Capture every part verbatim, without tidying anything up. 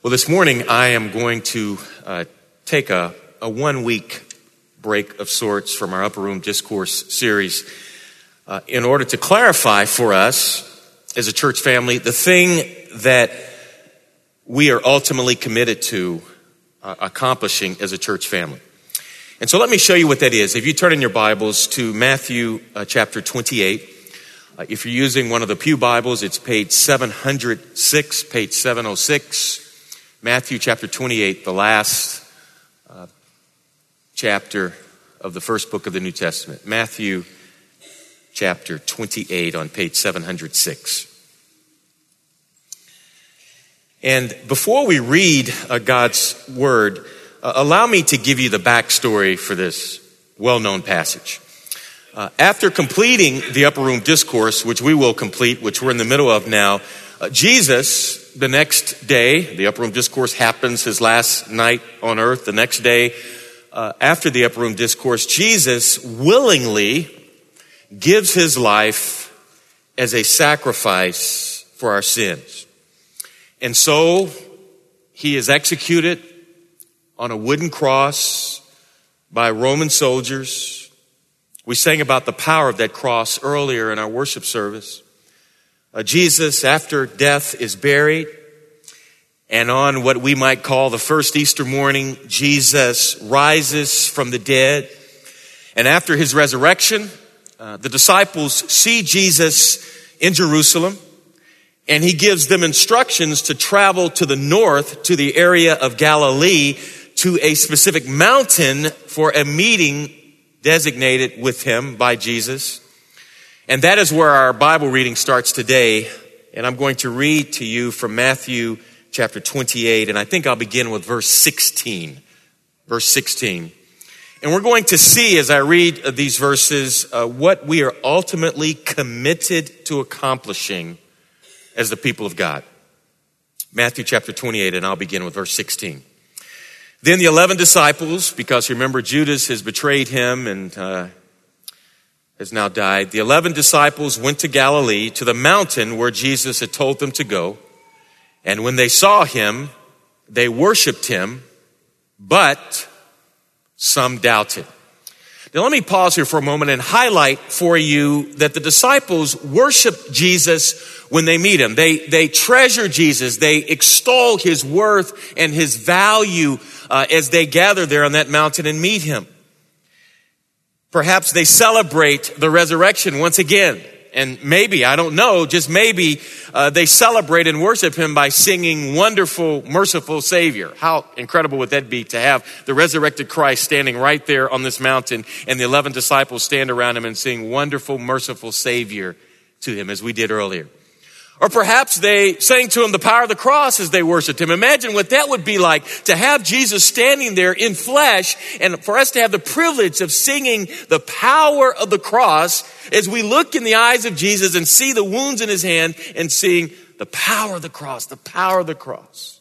Well, this morning I am going to uh, take a, a one-week break of sorts from our Upper Room Discourse series uh, in order to clarify for us as a church family the thing that we are ultimately committed to uh, accomplishing as a church family. And so let me show you what that is. If you turn in your Bibles to Matthew uh, chapter twenty-eight, uh, if you're using one of the Pew Bibles, it's page seven hundred six, page seven oh six. Matthew chapter twenty-eight, the last uh, chapter of the first book of the New Testament. Matthew chapter twenty-eight on page seven hundred six. And before we read uh, God's word, uh, allow me to give you the backstory for this well-known passage. Uh, after completing the Upper Room Discourse, which we will complete, which we're in the middle of now, uh, Jesus, the next day, the Upper Room Discourse happens his last night on earth. The next day, uh, after the Upper Room Discourse, Jesus willingly gives his life as a sacrifice for our sins. And so he is executed on a wooden cross by Roman soldiers. We sang about the power of that cross earlier in our worship service. Uh, Jesus, after death, is buried. And on what we might call the first Easter morning, Jesus rises from the dead. And after his resurrection, uh, the disciples see Jesus in Jerusalem. And he gives them instructions to travel to the north, to the area of Galilee, to a specific mountain for a meeting designated with him by Jesus. And that is where our Bible reading starts today. And I'm going to read to you from Matthew chapter twenty-eight. And I think I'll begin with verse sixteen. Verse sixteen. And we're going to see as I read these verses uh, what we are ultimately committed to accomplishing as the people of God. Matthew chapter twenty-eight, and I'll begin with verse sixteen. Then the eleven disciples, because remember Judas has betrayed him and uh, has now died. The eleven disciples went to Galilee, to the mountain where Jesus had told them to go. And when they saw him, they worshiped him, but some doubted. Now let me pause here for a moment and highlight for you that the disciples worship Jesus when they meet him. They, they treasure Jesus. They extol his worth and his value uh, as they gather there on that mountain and meet him. Perhaps they celebrate the resurrection once again. And maybe, I don't know, just maybe uh, they celebrate and worship him by singing Wonderful, Merciful Savior. How incredible would that be to have the resurrected Christ standing right there on this mountain and the eleven disciples stand around him and sing Wonderful, Merciful Savior to him as we did earlier. Or perhaps they sang to him the power of the cross as they worshiped him. Imagine what that would be like to have Jesus standing there in flesh and for us to have the privilege of singing the power of the cross as we look in the eyes of Jesus and see the wounds in his hand and seeing the power of the cross, the power of the cross.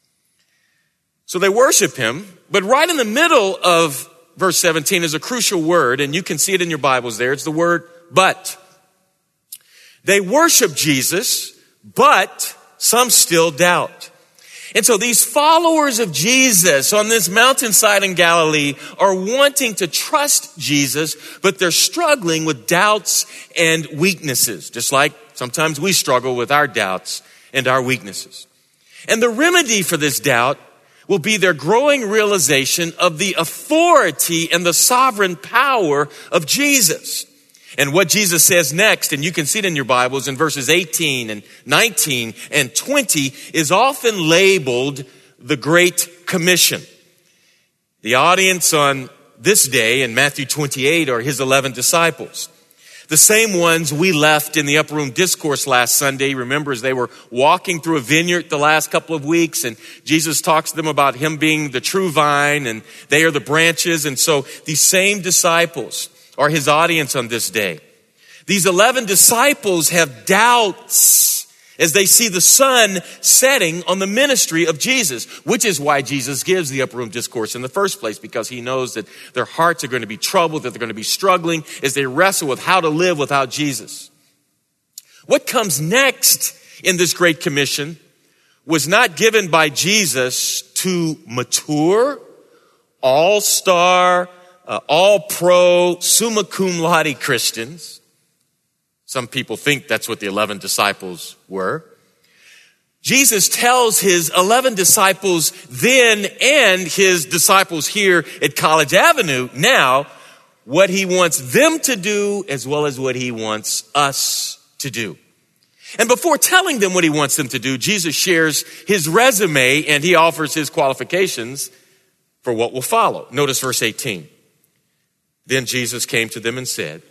So they worship him, but right in the middle of verse seventeen is a crucial word, and you can see it in your Bibles there. It's the word but. They worship Jesus, but some still doubt. And so these followers of Jesus on this mountainside in Galilee are wanting to trust Jesus, but they're struggling with doubts and weaknesses, just like sometimes we struggle with our doubts and our weaknesses. And the remedy for this doubt will be their growing realization of the authority and the sovereign power of Jesus. And what Jesus says next, and you can see it in your Bibles in verses eighteen and nineteen and twenty, is often labeled the Great Commission. The audience on this day in Matthew twenty-eight are his eleven disciples. The same ones we left in the Upper Room Discourse last Sunday. Remember, as they were walking through a vineyard the last couple of weeks, and Jesus talks to them about him being the true vine, and they are the branches. And so these same disciples are his audience on this day. These eleven disciples have doubts as they see the sun setting on the ministry of Jesus, which is why Jesus gives the Upper Room Discourse in the first place, because he knows that their hearts are going to be troubled, that they're going to be struggling as they wrestle with how to live without Jesus. What comes next in this Great Commission was not given by Jesus to mature, all-star, uh, all-pro, summa cum laude Christians. Some people think that's what the eleven disciples were. Jesus tells his eleven disciples then and his disciples here at College Avenue now what he wants them to do as well as what he wants us to do. And before telling them what he wants them to do, Jesus shares his resume and he offers his qualifications for what will follow. Notice verse eighteen. Then Jesus came to them and said,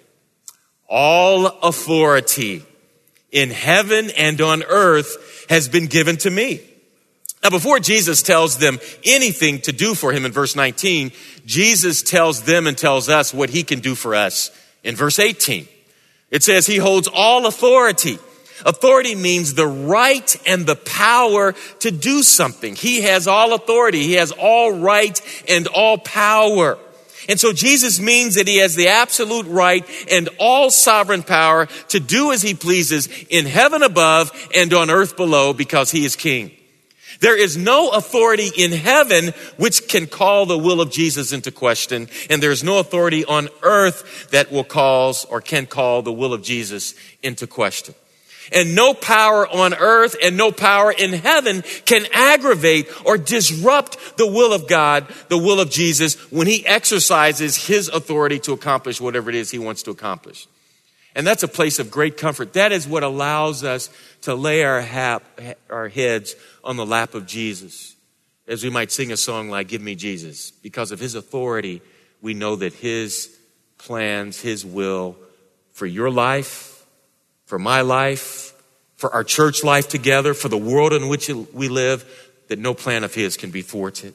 all authority in heaven and on earth has been given to me. Now, before Jesus tells them anything to do for him in verse nineteen, Jesus tells them and tells us what he can do for us in verse eighteen. It says he holds all authority. Authority means the right and the power to do something. He has all authority. He has all right and all power. And so Jesus means that he has the absolute right and all sovereign power to do as he pleases in heaven above and on earth below because he is king. There is no authority in heaven which can call the will of Jesus into question, and there is no authority on earth that will cause or can call the will of Jesus into question. And no power on earth and no power in heaven can aggravate or disrupt the will of God, the will of Jesus, when he exercises his authority to accomplish whatever it is he wants to accomplish. And that's a place of great comfort. That is what allows us to lay our, hap, our heads on the lap of Jesus. As we might sing a song like, Give Me Jesus. Because of his authority, we know that his plans, his will for your life, for my life, for our church life together, for the world in which we live, that no plan of his can be thwarted.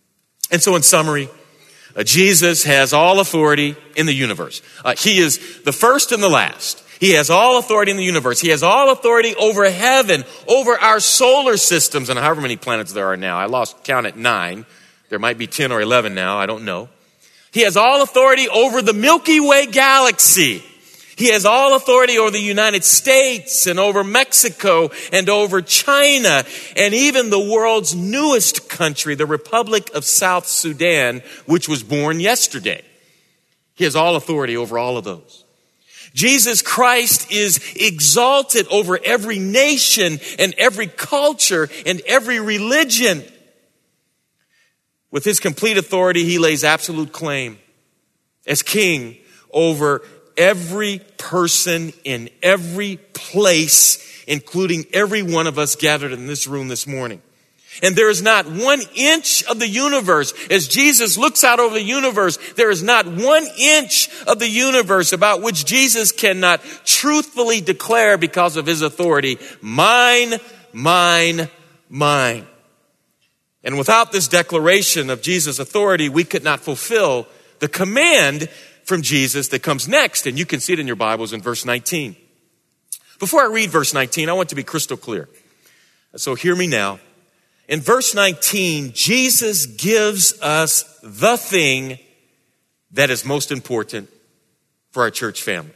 And so in summary, uh, Jesus has all authority in the universe. Uh, he is the first and the last. He has all authority in the universe. He has all authority over heaven, over our solar systems, and however many planets there are now. I lost count at nine. There might be ten or eleven now. I don't know. He has all authority over the Milky Way galaxy. He has all authority over the United States and over Mexico and over China and even the world's newest country, the Republic of South Sudan, which was born yesterday. He has all authority over all of those. Jesus Christ is exalted over every nation and every culture and every religion. With his complete authority, he lays absolute claim as king over every person in every place, including every one of us gathered in this room this morning. And there is not one inch of the universe, as Jesus looks out over the universe, there is not one inch of the universe about which Jesus cannot truthfully declare because of his authority, mine, mine, mine. And without this declaration of Jesus' authority, we could not fulfill the command from Jesus that comes next. And you can see it in your Bibles in verse nineteen. Before I read verse nineteen, I want to be crystal clear. So hear me now. In verse nineteen, Jesus gives us the thing that is most important for our church family.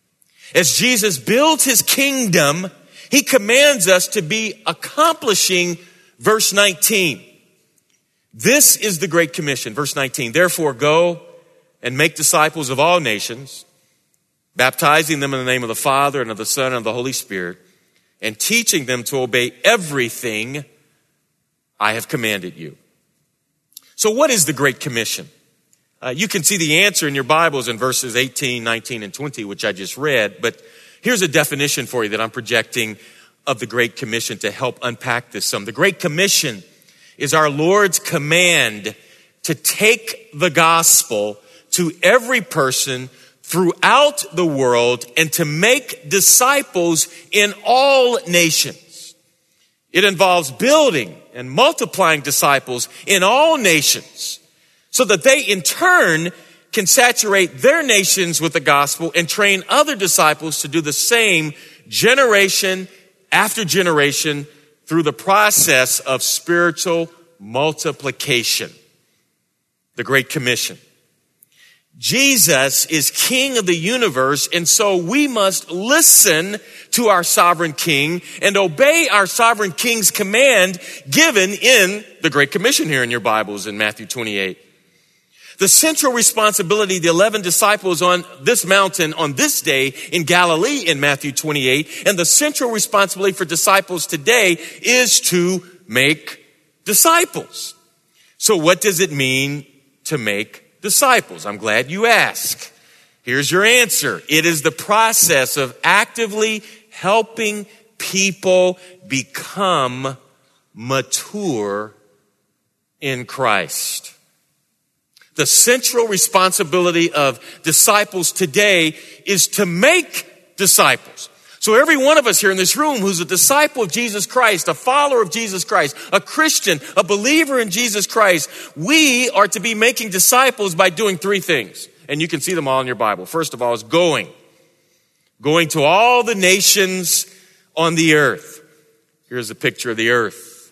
As Jesus builds his kingdom, he commands us to be accomplishing verse nineteen. This is the Great Commission, verse nineteen. Therefore, go and make disciples of all nations, baptizing them in the name of the Father and of the Son and of the Holy Spirit, and teaching them to obey everything I have commanded you. So what is the Great Commission? Uh, you can see the answer in your Bibles in verses eighteen, nineteen, and twenty, which I just read. But here's a definition for you that I'm projecting of the Great Commission to help unpack this some. The Great Commission is our Lord's command to take the gospel to every person throughout the world and to make disciples in all nations. It involves building and multiplying disciples in all nations so that they in turn can saturate their nations with the gospel and train other disciples to do the same generation after generation through the process of spiritual multiplication. The Great Commission. Jesus is King of the universe, and so we must listen to our sovereign King and obey our sovereign King's command given in the Great Commission here in your Bibles in Matthew twenty-eight. The central responsibility of the eleven disciples on this mountain on this day in Galilee in Matthew twenty-eight, and the central responsibility for disciples today is to make disciples. So what does it mean to make disciples? I'm glad you asked. Here's your answer. It is the process of actively helping people become mature in Christ. The central responsibility of disciples today is to make disciples. So every one of us here in this room who's a disciple of Jesus Christ, a follower of Jesus Christ, a Christian, a believer in Jesus Christ, we are to be making disciples by doing three things. And you can see them all in your Bible. First of all is going. Going to all the nations on the earth. Here's a picture of the earth.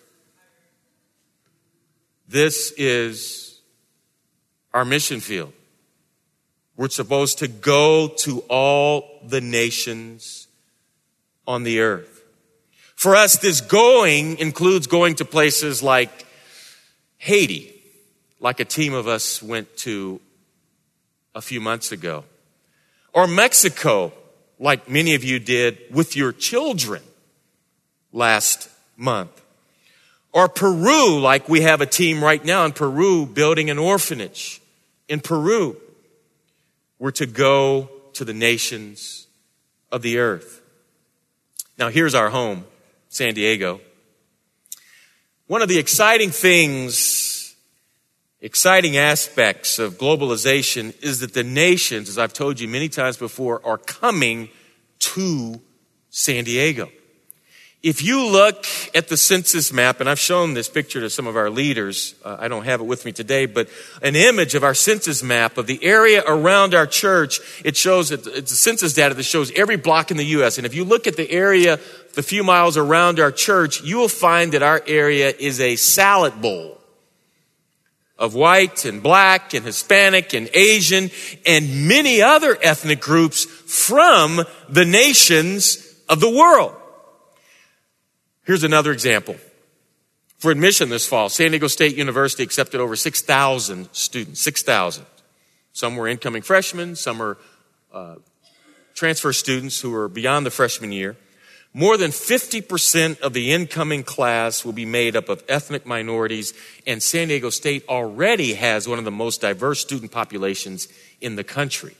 This is our mission field. We're supposed to go to all the nations on the earth. For us, this going includes going to places like Haiti, like a team of us went to a few months ago, or Mexico, like many of you did with your children last month, or Peru, like we have a team right now in Peru building an orphanage in Peru. We're to go to the nations of the earth. Now, here's our home, San Diego. One of the exciting things, exciting aspects of globalization is that the nations, as I've told you many times before, are coming to San Diego. If you look at the census map, and I've shown this picture to some of our leaders, uh, I don't have it with me today, but an image of our census map of the area around our church, it shows that it's a census data that shows every block in the U S. And if you look at the area, the few miles around our church, you will find that our area is a salad bowl of white and black and Hispanic and Asian and many other ethnic groups from the nations of the world. Here's another example. For admission this fall, San Diego State University accepted over six thousand students, six thousand. Some were incoming freshmen, some were uh, transfer students who were beyond the freshman year. More than fifty percent of the incoming class will be made up of ethnic minorities, and San Diego State already has one of the most diverse student populations in the country.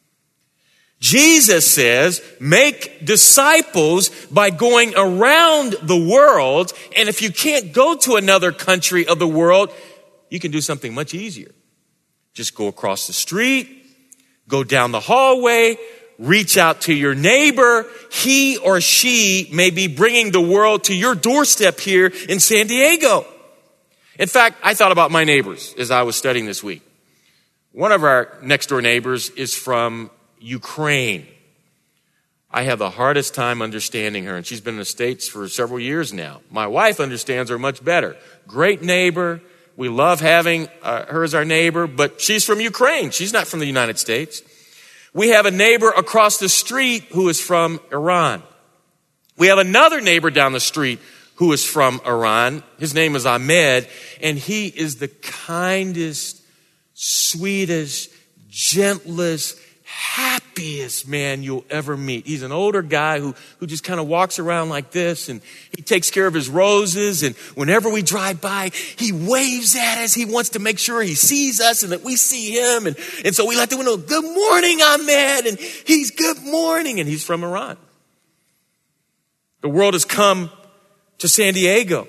Jesus says, make disciples by going around the world. And if you can't go to another country of the world, you can do something much easier. Just go across the street, go down the hallway, reach out to your neighbor. He or she may be bringing the world to your doorstep here in San Diego. In fact, I thought about my neighbors as I was studying this week. One of our next door neighbors is from Ukraine. I have the hardest time understanding her, and she's been in the States for several years now. My wife understands her much better. Great neighbor. We love having uh, her as our neighbor, but she's from Ukraine. She's not from the United States. We have a neighbor across the street who is from Iran. We have another neighbor down the street who is from Iran. His name is Ahmed, and he is the kindest, sweetest, gentlest, happiest man you'll ever meet. He's an older guy who, who just kind of walks around like this, and he takes care of his roses, and whenever we drive by, he waves at us. He wants to make sure he sees us and that we see him. And, and so we let the window, good morning, Ahmed. And he's good morning. And he's from Iran. The world has come to San Diego.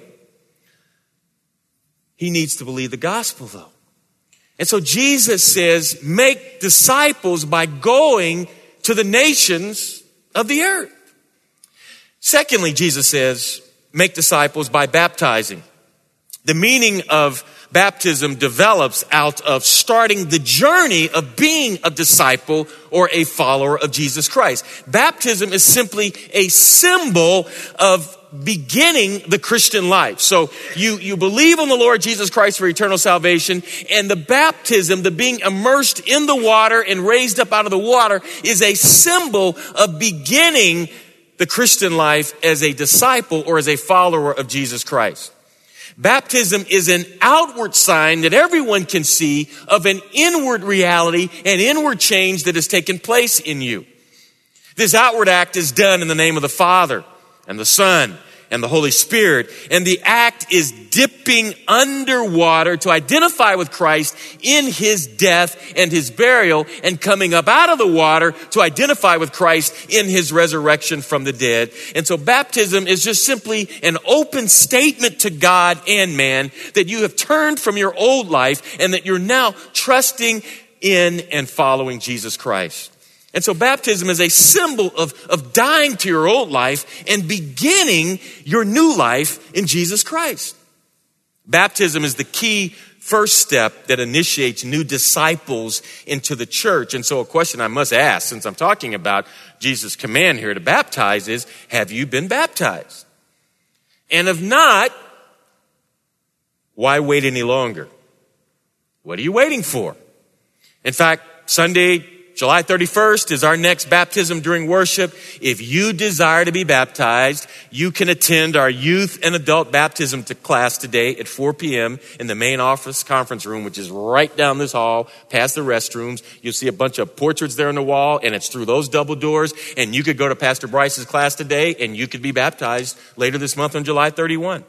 He needs to believe the gospel, though. And so Jesus says, make disciples by going to the nations of the earth. Secondly, Jesus says, make disciples by baptizing. The meaning of baptism develops out of starting the journey of being a disciple or a follower of Jesus Christ. Baptism is simply a symbol of beginning the Christian life. So you, you believe on the Lord Jesus Christ for eternal salvation, and the baptism, the being immersed in the water and raised up out of the water, is a symbol of beginning the Christian life as a disciple or as a follower of Jesus Christ. Baptism is an outward sign that everyone can see of an inward reality, an inward change that has taken place in you. This outward act is done in the name of the Father and the Son and the Holy Spirit. And the act is dipping underwater to identify with Christ in his death and his burial, and coming up out of the water to identify with Christ in his resurrection from the dead. And so baptism is just simply an open statement to God and man that you have turned from your old life and that you're now trusting in and following Jesus Christ. And so baptism is a symbol of, of dying to your old life and beginning your new life in Jesus Christ. Baptism is the key first step that initiates new disciples into the church. And so a question I must ask, since I'm talking about Jesus' command here to baptize, is, have you been baptized? And if not, why wait any longer? What are you waiting for? In fact, Sunday, July thirty-first is our next baptism during worship. If you desire to be baptized, you can attend our youth and adult baptism to class today at four p.m. in the main office conference room, which is right down this hall, past the restrooms. You'll see a bunch of portraits there on the wall, and it's through those double doors. And you could go to Pastor Bryce's class today, and you could be baptized later this month on July thirty-first.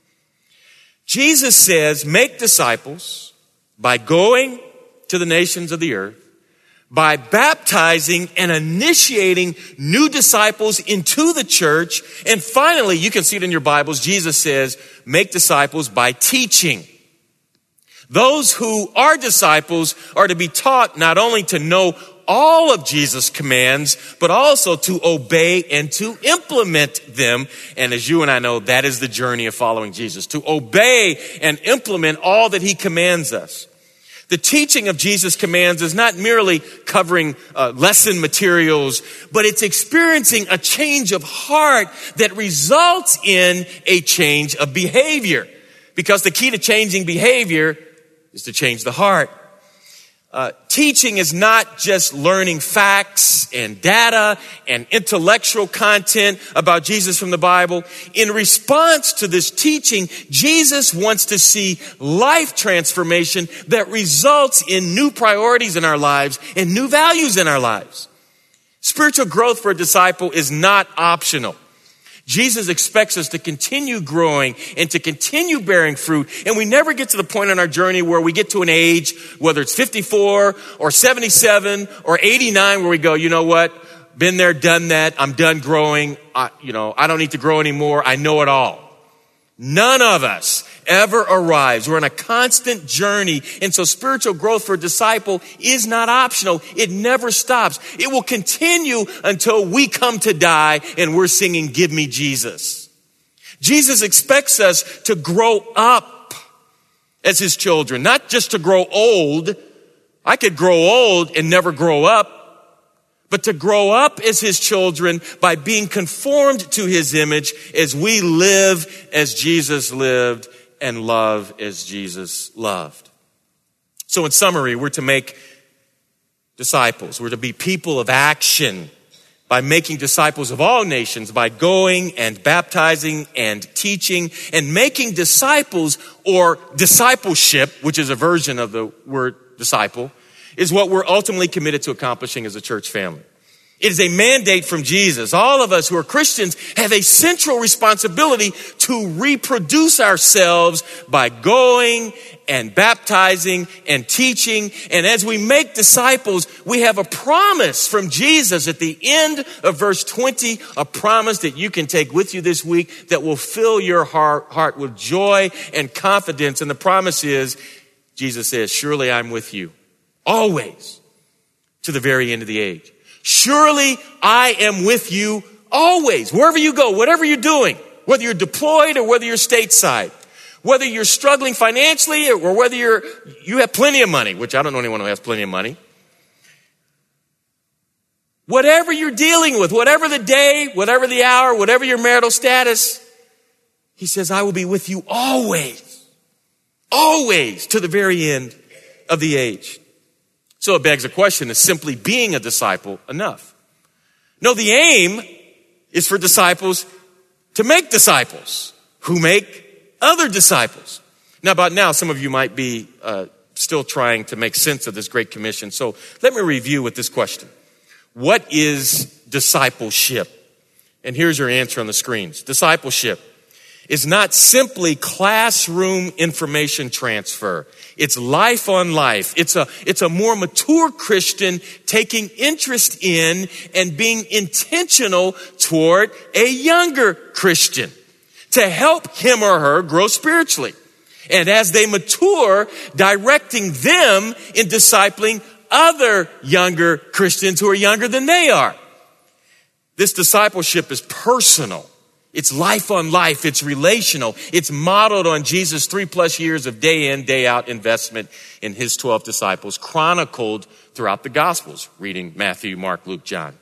Jesus says, make disciples by going to the nations of the earth, by baptizing and initiating new disciples into the church. And finally, you can see it in your Bibles, Jesus says, make disciples by teaching. Those who are disciples are to be taught not only to know all of Jesus' commands, but also to obey and to implement them. And as you and I know, that is the journey of following Jesus, to obey and implement all that he commands us. The teaching of Jesus' commands is not merely covering uh, lesson materials, but it's experiencing a change of heart that results in a change of behavior. Because the key to changing behavior is to change the heart. Uh, teaching is not just learning facts and data and intellectual content about Jesus from the Bible. In response to this teaching, Jesus wants to see life transformation that results in new priorities in our lives and new values in our lives. Spiritual growth for a disciple is not optional. Jesus expects us to continue growing and to continue bearing fruit. And we never get to the point in our journey where we get to an age, whether it's fifty-four or seventy-seven or eighty-nine, where we go, you know what? Been there, done that. I'm done growing. I, you know, I don't need to grow anymore. I know it all. None of us ever arrives. We're on a constant journey. And so spiritual growth for a disciple is not optional. It never stops. It will continue until we come to die and we're singing, "Give me Jesus." Jesus expects us to grow up as his children, not just to grow old. I could grow old and never grow up. But to grow up as his children by being conformed to his image as we live as Jesus lived and love as Jesus loved. So in summary, we're to make disciples. We're to be people of action by making disciples of all nations, by going and baptizing and teaching and making disciples, or discipleship, which is a version of the word disciple, is what we're ultimately committed to accomplishing as a church family. It is a mandate from Jesus. All of us who are Christians have a central responsibility to reproduce ourselves by going and baptizing and teaching. And as we make disciples, we have a promise from Jesus at the end of verse twenty, a promise that you can take with you this week that will fill your heart, heart with joy and confidence. And the promise is, Jesus says, "Surely I'm with you always to the very end of the age." Surely I am with you always, wherever you go, whatever you're doing, whether you're deployed or whether you're stateside, whether you're struggling financially or whether you're, you have plenty of money, which I don't know anyone who has plenty of money. Whatever you're dealing with, whatever the day, whatever the hour, whatever your marital status, He says, I will be with you always, always to the very end of the age. So it begs the question, is simply being a disciple enough? No, the aim is for disciples to make disciples who make other disciples. Now, about now, some of you might be uh, still trying to make sense of this Great Commission. So let me review with this question. What is discipleship? And here's your answer on the screens. Discipleship is not simply classroom information transfer. It's life on life. It's a, it's a more mature Christian taking interest in and being intentional toward a younger Christian to help him or her grow spiritually. And as they mature, directing them in discipling other younger Christians who are younger than they are. This discipleship is personal. It's life on life. It's relational. It's modeled on Jesus' three plus years of day in, day out investment in his twelve disciples, chronicled throughout the Gospels, reading Matthew, Mark, Luke, John.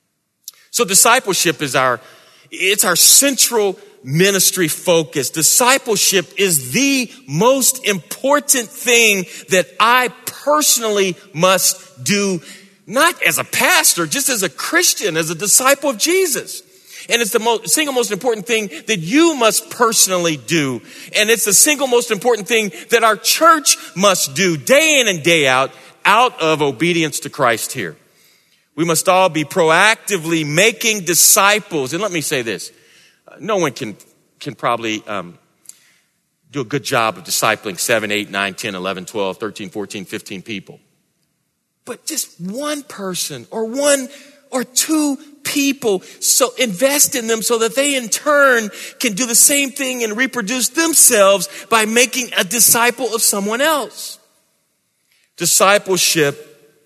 So discipleship is our, it's our central ministry focus. Discipleship is the most important thing that I personally must do, not as a pastor, just as a Christian, as a disciple of Jesus. And it's the most, single most important thing that you must personally do. And it's the single most important thing that our church must do day in and day out, out of obedience to Christ here. We must all be proactively making disciples. And let me say this. No one can, can probably um, do a good job of discipling seven, eight, nine, ten, eleven, twelve, thirteen, fourteen, fifteen people. But just one person or one or two people, so invest in them so that they in turn can do the same thing and reproduce themselves by making a disciple of someone else. Discipleship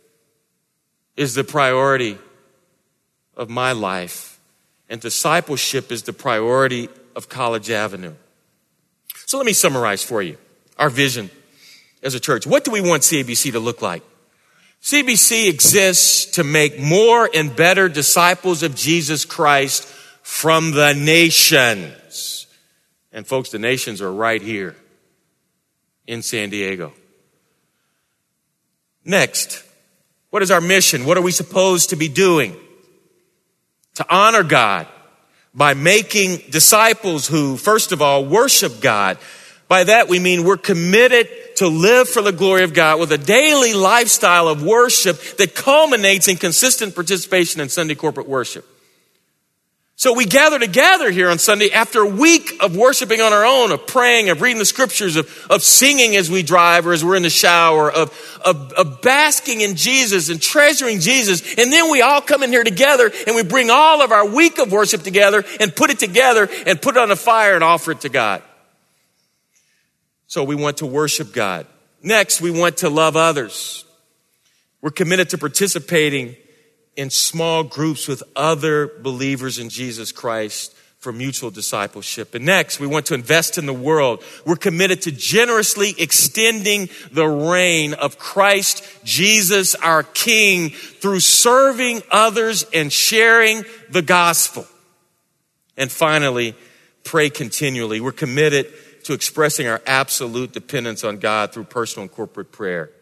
is the priority of my life, and discipleship is the priority of College Avenue. So let me summarize for you our vision as a church. What do we want C A B C to look like? C B C exists to make more and better disciples of Jesus Christ from the nations. And folks, the nations are right here in San Diego. Next, what is our mission? What are we supposed to be doing? To honor God by making disciples who, first of all, worship God. By that we mean we're committed to live for the glory of God with a daily lifestyle of worship that culminates in consistent participation in Sunday corporate worship. So we gather together here on Sunday after a week of worshiping on our own, of praying, of reading the scriptures, of, of singing as we drive or as we're in the shower, of, of, of basking in Jesus and treasuring Jesus. And then we all come in here together and we bring all of our week of worship together and put it together and put it on a fire and offer it to God. So we want to worship God. Next, we want to love others. We're committed to participating in small groups with other believers in Jesus Christ for mutual discipleship. And next, we want to invest in the world. We're committed to generously extending the reign of Christ Jesus, our King, through serving others and sharing the gospel. And finally, pray continually. We're committed to expressing our absolute dependence on God through personal and corporate prayer.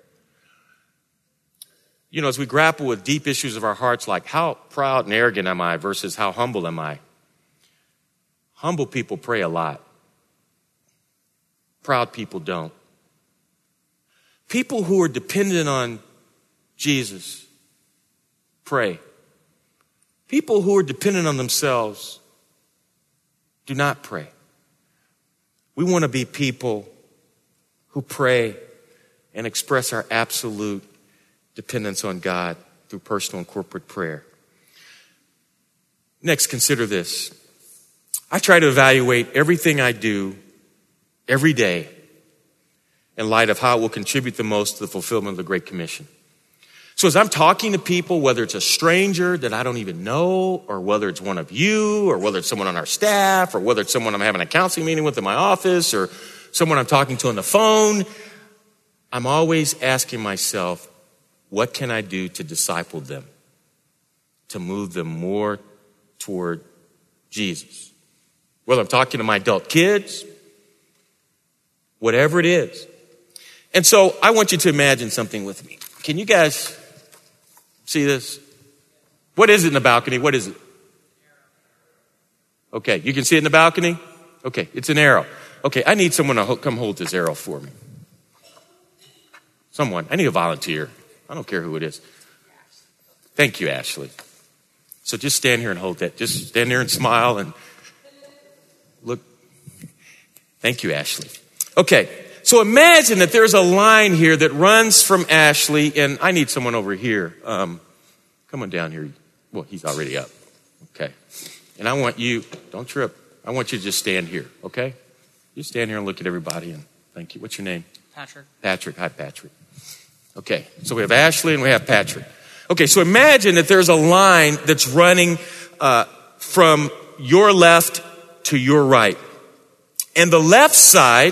You know, as we grapple with deep issues of our hearts, like how proud and arrogant am I versus how humble am I? Humble people pray a lot. Proud people don't. People who are dependent on Jesus pray. People who are dependent on themselves do not pray. We want to be people who pray and express our absolute dependence on God through personal and corporate prayer. Next, consider this. I try to evaluate everything I do every day in light of how it will contribute the most to the fulfillment of the Great Commission. So as I'm talking to people, whether it's a stranger that I don't even know, or whether it's one of you, or whether it's someone on our staff, or whether it's someone I'm having a counseling meeting with in my office, or someone I'm talking to on the phone, I'm always asking myself, what can I do to disciple them, to move them more toward Jesus? whether I'm talking to my adult kids, whatever it is. And so I want you to imagine something with me. Can you guys see this? What is it in the balcony? What is it? Okay, you can see it in the balcony? Okay, it's an arrow. Okay, I need someone to ho- come hold this arrow for me. Someone. I need a volunteer. I don't care who it is. Thank you, Ashley. So just stand here and hold that. Just stand there and smile and look. Thank you, Ashley. Okay, so imagine that there's a line here that runs from Ashley, and I need someone over here. Um, come on down here. Well, he's already up. Okay. And I want you, don't trip. I want you to just stand here, okay? You stand here and look at everybody, and thank you. What's your name? Patrick. Patrick. Hi, Patrick. Okay, so we have Ashley and we have Patrick. Okay, so imagine that there's a line that's running uh, from your left to your right. And the left side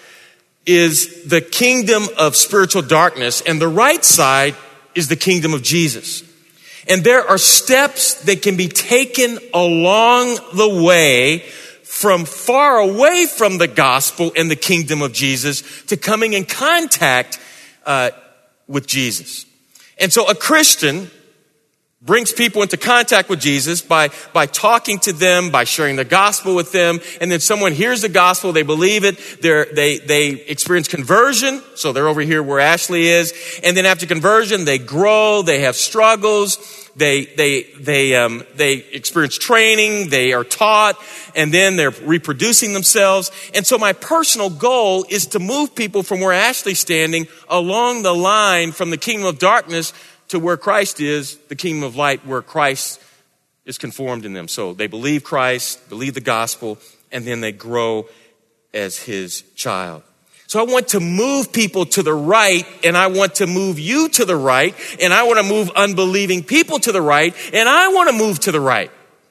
is the kingdom of spiritual darkness, and the right side is the kingdom of Jesus. And there are steps that can be taken along the way from far away from the gospel and the kingdom of Jesus to coming in contact uh, with Jesus. And so a Christian brings people into contact with Jesus by, by talking to them, by sharing the gospel with them. And then someone hears the gospel, they believe it, They're, they they experience conversion. So they're over here where Ashley is. And then after conversion, they grow, they have struggles, they they they um, they experience training, they are taught, and then they're reproducing themselves. And so my personal goal is to move people from where Ashley's standing along the line from the kingdom of darkness to where Christ is, the kingdom of light, where Christ is conformed in them. So they believe Christ, believe the gospel, and then they grow as his child. So I want to move people to the right, and I want to move you to the right, and I want to move unbelieving people to the right, and I want to move to the right.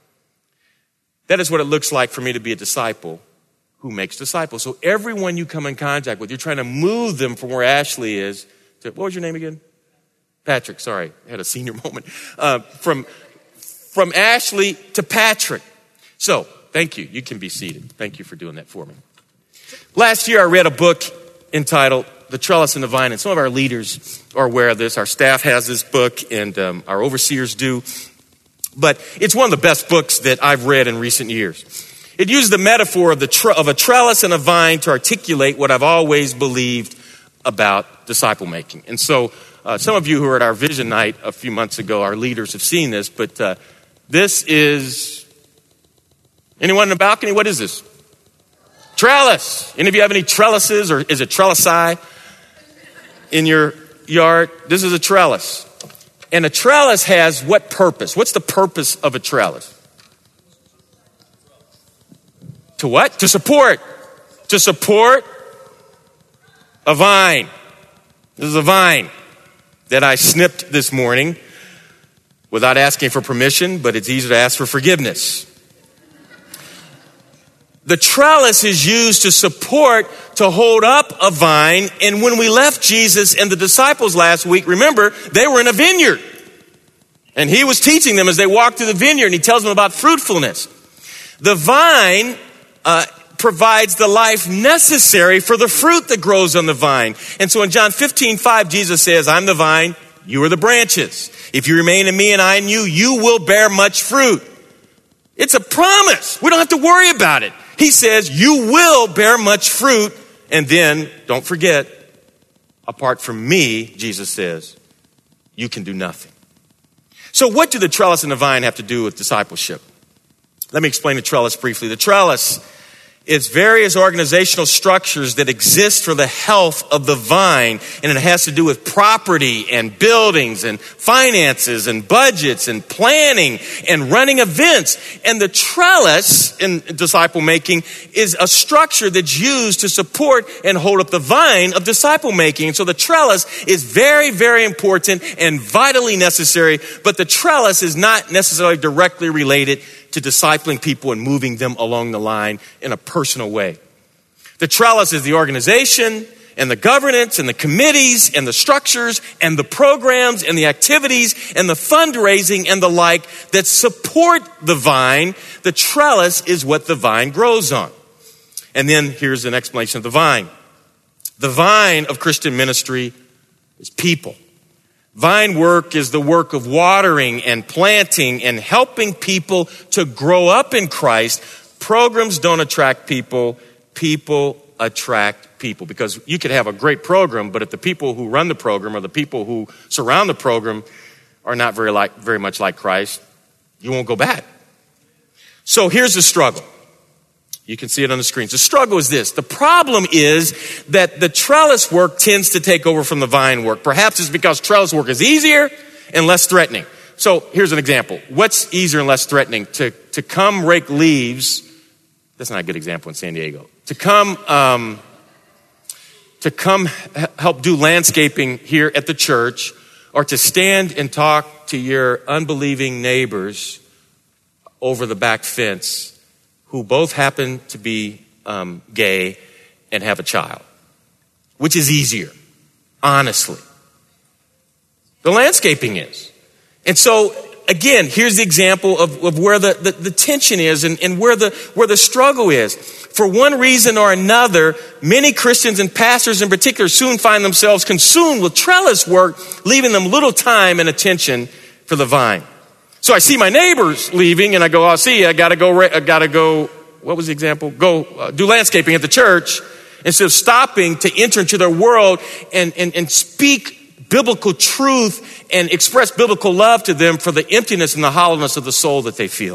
That is what it looks like for me to be a disciple who makes disciples. So everyone you come in contact with, you're trying to move them from where Ashley is to, what was your name again? Patrick, sorry, I had a senior moment. Uh, from, from Ashley to Patrick. So, thank you. You can be seated. Thank you for doing that for me. Last year, I read a book entitled The Trellis and the Vine, and some of our leaders are aware of this. Our staff has this book, and um, our overseers do. But it's one of the best books that I've read in recent years. It uses the metaphor of, the tre- of a trellis and a vine to articulate what I've always believed about disciple making. And so, Uh, some of you who were at our vision night a few months ago, our leaders have seen this, but uh, this is, anyone in the balcony? What is this? Trellis. Any of you have any trellises, or is it trellisai in your yard? This is a trellis. And a trellis has what purpose? What's the purpose of a trellis? To what? To support. To support a vine. This is a vine that I snipped this morning without asking for permission, but it's easy to ask for forgiveness. The trellis is used to support, to hold up a vine. And when we left Jesus and the disciples last week, remember, they were in a vineyard. And he was teaching them as they walked through the vineyard, and he tells them about fruitfulness. The vine uh, provides the life necessary for the fruit that grows on the vine. And so in John fifteen five, Jesus says, I'm the vine, you are the branches. If you remain in me and I in you, you will bear much fruit. It's a promise. We don't have to worry about it. He says, you will bear much fruit. And then, don't forget, apart from me, Jesus says, you can do nothing. So what do the trellis and the vine have to do with discipleship? Let me explain the trellis briefly. The trellis is various organizational structures that exist for the health of the vine, and it has to do with property and buildings and finances and budgets and planning and running events. And the trellis in disciple making is a structure that's used to support and hold up the vine of disciple making. And so the trellis is very, very important and vitally necessary, but the trellis is not necessarily directly related to discipling people and moving them along the line in a personal way. The trellis is the organization, and the governance and the committees and the structures and the programs and the activities and the fundraising and the like that support the vine. The trellis is what the vine grows on. And then here's an explanation of the vine. The vine of Christian ministry is people. Vine work is the work of watering and planting and helping people to grow up in Christ. Programs don't attract people. People attract people. Because you could have a great program, but if the people who run the program or the people who surround the program are not very like very much like Christ, you won't go back. So here's the struggle. You can see it on the screens. The struggle is this. The problem is that the trellis work tends to take over from the vine work. Perhaps it's because trellis work is easier and less threatening. So here's an example. What's easier and less threatening? To, to come rake leaves. That's not a good example in San Diego. To come, um, to come help do landscaping here at the church, or to stand and talk to your unbelieving neighbors over the back fence who both happen to be um, gay and have a child. Which is easier, honestly? The landscaping is. And so, again, here's the example of, of where the, the, the tension is and, and where the where the struggle is. For one reason or another, many Christians and pastors in particular soon find themselves consumed with trellis work, leaving them little time and attention for the vine. So I see my neighbors leaving, and I go, "Oh, see, I gotta go. I gotta go." What was the example? Go uh, do landscaping at the church instead of stopping to enter into their world and and, and speak biblical truth and express biblical love to them for the emptiness and the hollowness of the soul that they feel.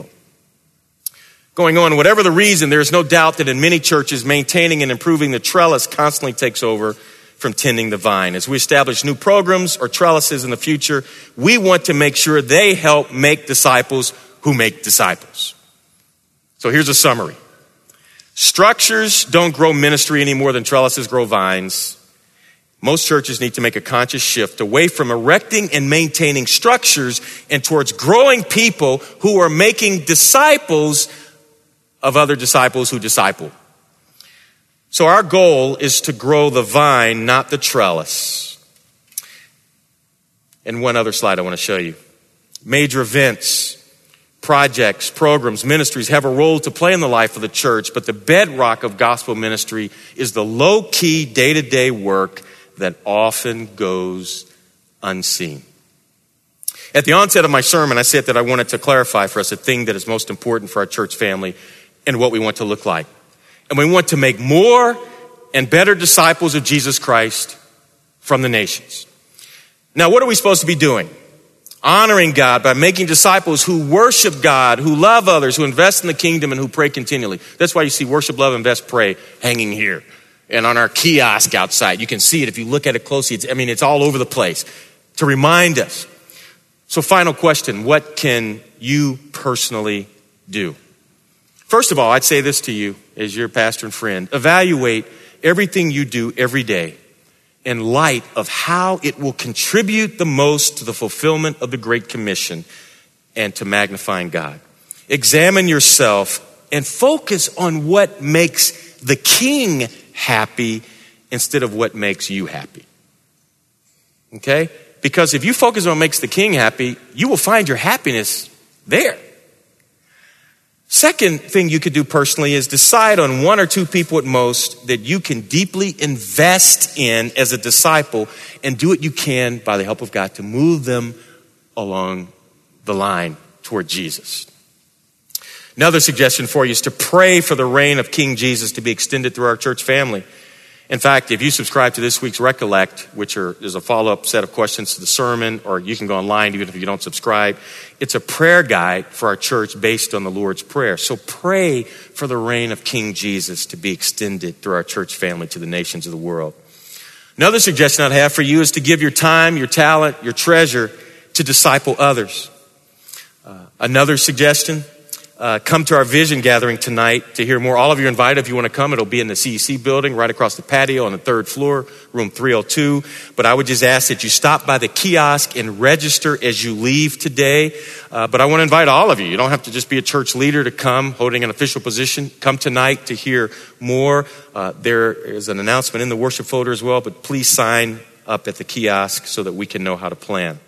Going on, whatever the reason, there is no doubt that in many churches, maintaining and improving the trellis constantly takes over from tending the vine. As we establish new programs or trellises in the future, we want to make sure they help make disciples who make disciples. So here's a summary. Structures don't grow ministry any more than trellises grow vines. Most churches need to make a conscious shift away from erecting and maintaining structures and towards growing people who are making disciples of other disciples who disciple. So our goal is to grow the vine, not the trellis. And one other slide I want to show you. Major events, projects, programs, ministries have a role to play in the life of the church, but the bedrock of gospel ministry is the low-key, day-to-day work that often goes unseen. At the onset of my sermon, I said that I wanted to clarify for us a thing that is most important for our church family and what we want to look like. And we want to make more and better disciples of Jesus Christ from the nations. Now, what are we supposed to be doing? Honoring God by making disciples who worship God, who love others, who invest in the kingdom, and who pray continually. That's why you see worship, love, invest, pray hanging here. And on our kiosk outside, you can see it if you look at it closely. It's, I mean, it's all over the place to remind us. So final question, what can you personally do? First of all, I'd say this to you as your pastor and friend. Evaluate everything you do every day in light of how it will contribute the most to the fulfillment of the Great Commission and to magnifying God. Examine yourself and focus on what makes the King happy instead of what makes you happy. Okay? Because if you focus on what makes the King happy, you will find your happiness there. Second thing you could do personally is decide on one or two people at most that you can deeply invest in as a disciple and do what you can by the help of God to move them along the line toward Jesus. Another suggestion for you is to pray for the reign of King Jesus to be extended through our church family. In fact, if you subscribe to this week's Recollect, which are, is a follow-up set of questions to the sermon, or you can go online even if you don't subscribe, it's a prayer guide for our church based on the Lord's Prayer. So pray for the reign of King Jesus to be extended through our church family to the nations of the world. Another suggestion I'd have for you is to give your time, your talent, your treasure to disciple others. Uh, another suggestion uh, come to our vision gathering tonight to hear more. All of you are invited if you want to come. It'll be in the C E C building right across the patio on the third floor, room three oh two. But I would just ask that you stop by the kiosk and register as you leave today. Uh, but I want to invite all of you. You don't have to just be a church leader to come holding an official position. Come tonight to hear more. Uh, there is an announcement in the worship folder as well, but please sign up at the kiosk so that we can know how to plan.